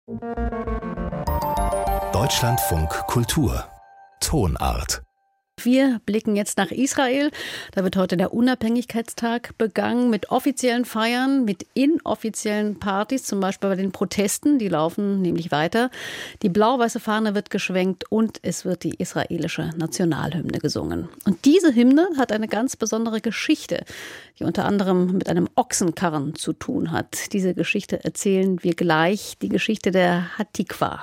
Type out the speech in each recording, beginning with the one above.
Deutschlandfunk Kultur Tonart. Wir blicken jetzt nach Israel. Da wird heute der Unabhängigkeitstag begangen mit offiziellen Feiern, mit inoffiziellen Partys, zum Beispiel bei den Protesten. Die laufen nämlich weiter. Die blau-weiße Fahne wird geschwenkt und es wird die israelische Nationalhymne gesungen. Und diese Hymne hat eine ganz besondere Geschichte, die unter anderem mit einem Ochsenkarren zu tun hat. Diese Geschichte erzählen wir gleich, die Geschichte der Hatikva.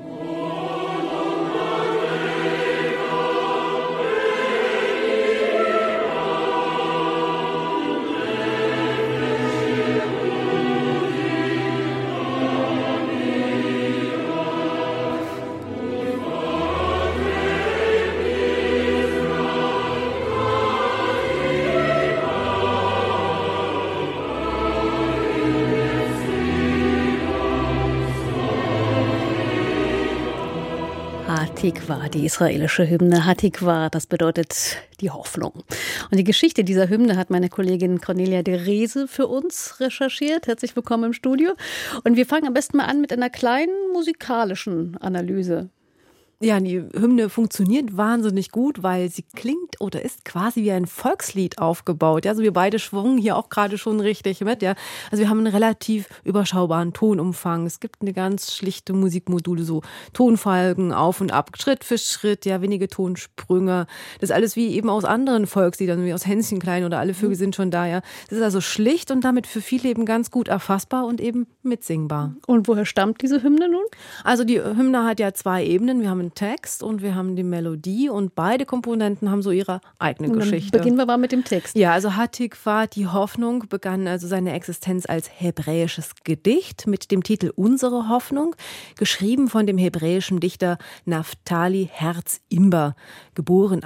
Hatikva, die israelische Hymne. Hatikva, das bedeutet die Hoffnung. Und die Geschichte dieser Hymne hat meine Kollegin Cornelia de Reze für uns recherchiert. Herzlich willkommen im Studio. Und wir fangen am besten mal an mit einer kleinen musikalischen Analyse. Ja, die Hymne funktioniert wahnsinnig gut, weil sie klingt oder ist quasi wie ein Volkslied aufgebaut. Ja, also wir beide schwungen hier auch gerade schon richtig mit. Ja, also wir haben einen relativ überschaubaren Tonumfang. Es gibt eine ganz schlichte Musikmodule, so Tonfolgen auf und ab, Schritt für Schritt, ja, wenige Tonsprünge. Das ist alles wie eben aus anderen Volksliedern, wie aus Hänschen klein oder Alle Vögel sind schon da. Ja, das ist also schlicht und damit für viele eben ganz gut erfassbar und eben mitsingbar. Und woher stammt diese Hymne nun? Also die Hymne hat ja zwei Ebenen. Wir haben Text und wir haben die Melodie und beide Komponenten haben so ihre eigene Geschichte. Beginnen wir mal mit dem Text. Ja, also Hatikva, die Hoffnung, begann also seine Existenz als hebräisches Gedicht mit dem Titel Unsere Hoffnung, geschrieben von dem hebräischen Dichter Naftali Herz Imber, geboren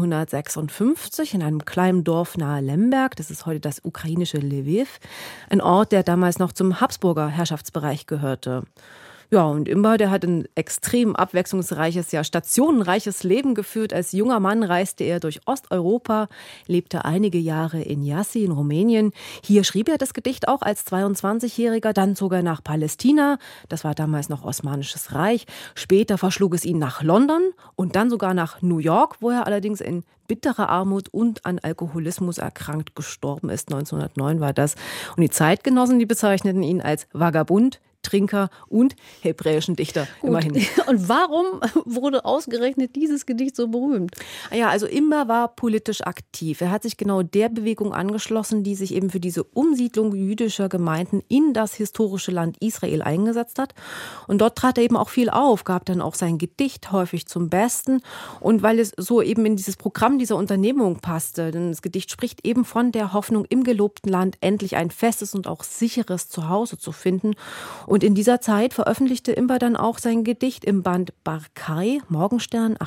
1856 in einem kleinen Dorf nahe Lemberg, das ist heute das ukrainische Lviv, ein Ort, der damals noch zum Habsburger Herrschaftsbereich gehörte. Ja, und Imber, der hat ein extrem abwechslungsreiches, ja stationenreiches Leben geführt. Als junger Mann reiste er durch Osteuropa, lebte einige Jahre in Jassy in Rumänien. Hier schrieb er das Gedicht auch als 22-Jähriger. Dann zog er nach Palästina, das war damals noch Osmanisches Reich. Später verschlug es ihn nach London und dann sogar nach New York, wo er allerdings in bitterer Armut und an Alkoholismus erkrankt gestorben ist. 1909 war das. Und die Zeitgenossen, die bezeichneten ihn als Vagabund, Trinker und hebräischen Dichter. Gut. Immerhin. Und warum wurde ausgerechnet dieses Gedicht so berühmt? Ja, also Imber war politisch aktiv. Er hat sich genau der Bewegung angeschlossen, die sich eben für diese Umsiedlung jüdischer Gemeinden in das historische Land Israel eingesetzt hat. Und dort trat er eben auch viel auf, gab dann auch sein Gedicht häufig zum Besten. Und weil es so eben in dieses Programm dieser Unternehmung passte, denn das Gedicht spricht eben von der Hoffnung, im gelobten Land endlich ein festes und auch sicheres Zuhause zu finden. Und in dieser Zeit veröffentlichte Imber dann auch sein Gedicht im Band Barkai, Morgenstern,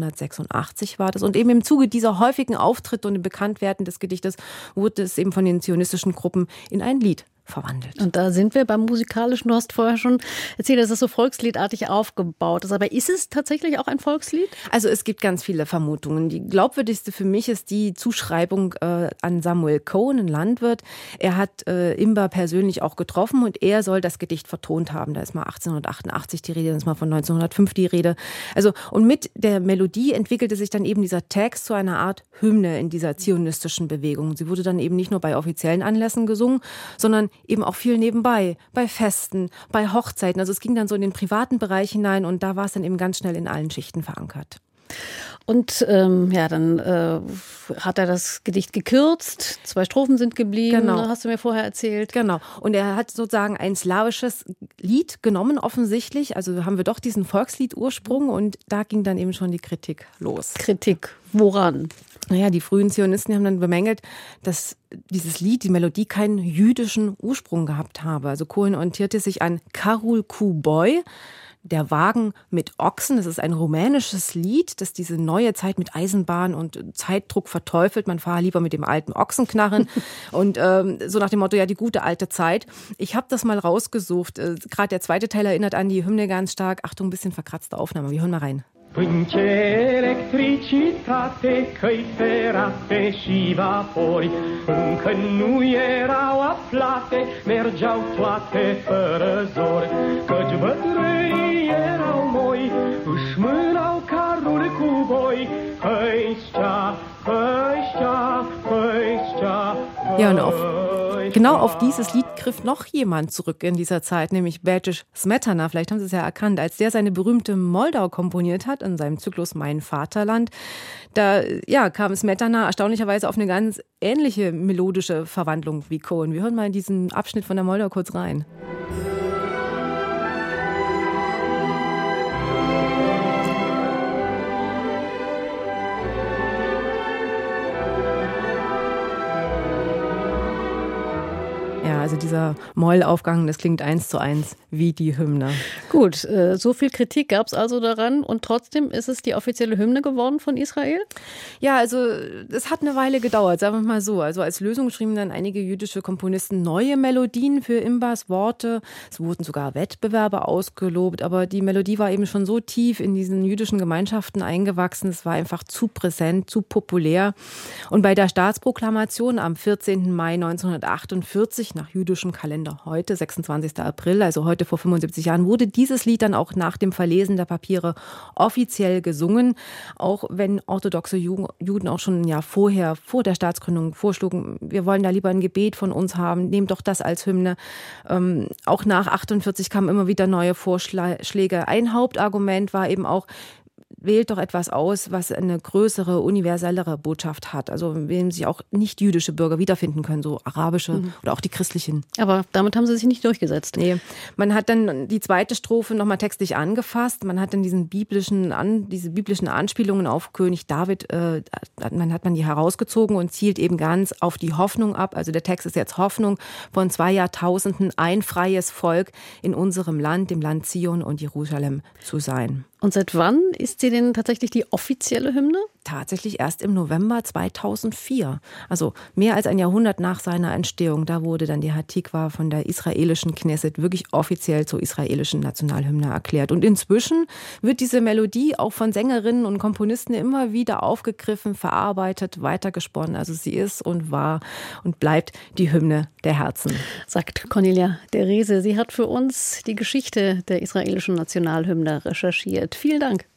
1886 war das. Und eben im Zuge dieser häufigen Auftritte und dem Bekanntwerden des Gedichtes wurde es eben von den zionistischen Gruppen in ein Lied verwandelt. Und da sind wir beim Musikalischen. Du hast vorher schon erzählt, dass das so volksliedartig aufgebaut ist. Aber ist es tatsächlich auch ein Volkslied? Also es gibt ganz viele Vermutungen. Die glaubwürdigste für mich ist die Zuschreibung an Samuel Cohen, ein Landwirt. Er hat Imber persönlich auch getroffen und er soll das Gedicht vertont haben. Da ist mal 1888 die Rede, dann ist mal von 1905 die Rede. Also und mit der Melodie entwickelte sich dann eben dieser Text zu einer Art Hymne in dieser zionistischen Bewegung. Sie wurde dann eben nicht nur bei offiziellen Anlässen gesungen, sondern eben auch viel nebenbei, bei Festen, bei Hochzeiten. Also es ging dann so in den privaten Bereich hinein und da war es dann eben ganz schnell in allen Schichten verankert. Und dann hat er das Gedicht gekürzt, 2 Strophen sind geblieben, genau. Hast du mir vorher erzählt. Genau, und er hat sozusagen ein slawisches Lied genommen offensichtlich, also haben wir doch diesen Volkslied-Ursprung und da ging dann eben schon die Kritik los. Kritik, woran? Naja, die frühen Zionisten haben dann bemängelt, dass dieses Lied, die Melodie, keinen jüdischen Ursprung gehabt habe. Also Cohen orientierte sich an Karul Kuboy, Der Wagen mit Ochsen. Das ist ein rumänisches Lied, das diese neue Zeit mit Eisenbahn und Zeitdruck verteufelt. Man fahre lieber mit dem alten Ochsenknarren. Und so nach dem Motto, ja, die gute alte Zeit. Ich habe das mal rausgesucht. Gerade der zweite Teil erinnert an die Hymne ganz stark. Achtung, ein bisschen verkratzte Aufnahme. Wir hören mal rein. Pânce, electricitate, căi ferate și vapori încă nu erau aflate, mergeau toate fără zor, căci bătrâni Ja, und genau auf dieses Lied griff noch jemand zurück in dieser Zeit, nämlich Bedřich Smetana. Vielleicht haben Sie es ja erkannt, als der seine berühmte Moldau komponiert hat in seinem Zyklus Mein Vaterland. Da kam Smetana erstaunlicherweise auf eine ganz ähnliche melodische Verwandlung wie Cohen. Wir hören mal in diesen Abschnitt von der Moldau kurz rein. Ja, also dieser Mollaufgang, das klingt 1:1 wie die Hymne. Gut, so viel Kritik gab es also daran und trotzdem ist es die offizielle Hymne geworden von Israel? Ja, also es hat eine Weile gedauert, sagen wir mal so. Also als Lösung schrieben dann einige jüdische Komponisten neue Melodien für Imbers Worte. Es wurden sogar Wettbewerbe ausgelobt, aber die Melodie war eben schon so tief in diesen jüdischen Gemeinschaften eingewachsen. Es war einfach zu präsent, zu populär. Und bei der Staatsproklamation am 14. Mai 1948 nach jüdischem Kalender heute, 26. April, also heute vor 75 Jahren, wurde dieses Lied dann auch nach dem Verlesen der Papiere offiziell gesungen. Auch wenn orthodoxe Juden auch schon ein Jahr vorher, vor der Staatsgründung vorschlugen, wir wollen da lieber ein Gebet von uns haben, nehmt doch das als Hymne. Auch nach 48 kamen immer wieder neue Vorschläge. Ein Hauptargument war eben auch, wählt doch etwas aus, was eine größere, universellere Botschaft hat. Also in dem sich auch nicht-jüdische Bürger wiederfinden können, so arabische oder auch die christlichen. Aber damit haben sie sich nicht durchgesetzt. Nee, man hat dann die zweite Strophe nochmal textlich angefasst. Man hat dann diese biblischen Anspielungen auf König David, hat man die herausgezogen und zielt eben ganz auf die Hoffnung ab. Also der Text ist jetzt Hoffnung von 2 Jahrtausenden, ein freies Volk in unserem Land, dem Land Zion und Jerusalem zu sein. Und seit wann ist sie denn tatsächlich die offizielle Hymne? Tatsächlich erst im November 2004. Also mehr als ein Jahrhundert nach seiner Entstehung. Da wurde dann die Hatikwa von der israelischen Knesset wirklich offiziell zur israelischen Nationalhymne erklärt. Und inzwischen wird diese Melodie auch von Sängerinnen und Komponisten immer wieder aufgegriffen, verarbeitet, weitergesponnen. Also sie ist und war und bleibt die Hymne der Herzen. Sagt Cornelia Derese. Sie hat für uns die Geschichte der israelischen Nationalhymne recherchiert. Vielen Dank.